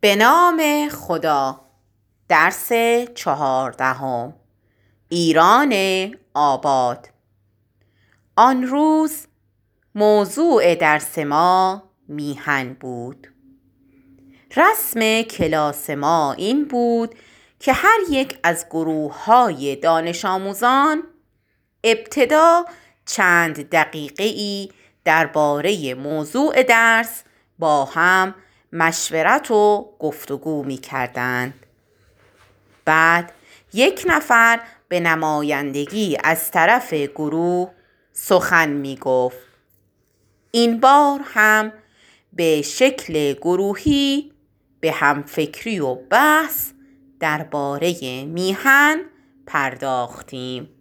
به نام خدا. درس 14. ایران آباد. آن روز موضوع درس ما میهن بود. رسم کلاس ما این بود که هر یک از گروه‌های دانش آموزان ابتدا چند دقیقه‌ای درباره موضوع درس با هم مشورت و گفتگو می کردند. بعد یک نفر به نمایندگی از طرف گروه سخن می گفت. این بار هم به شکل گروهی به همفکری و بحث درباره میهن پرداختیم.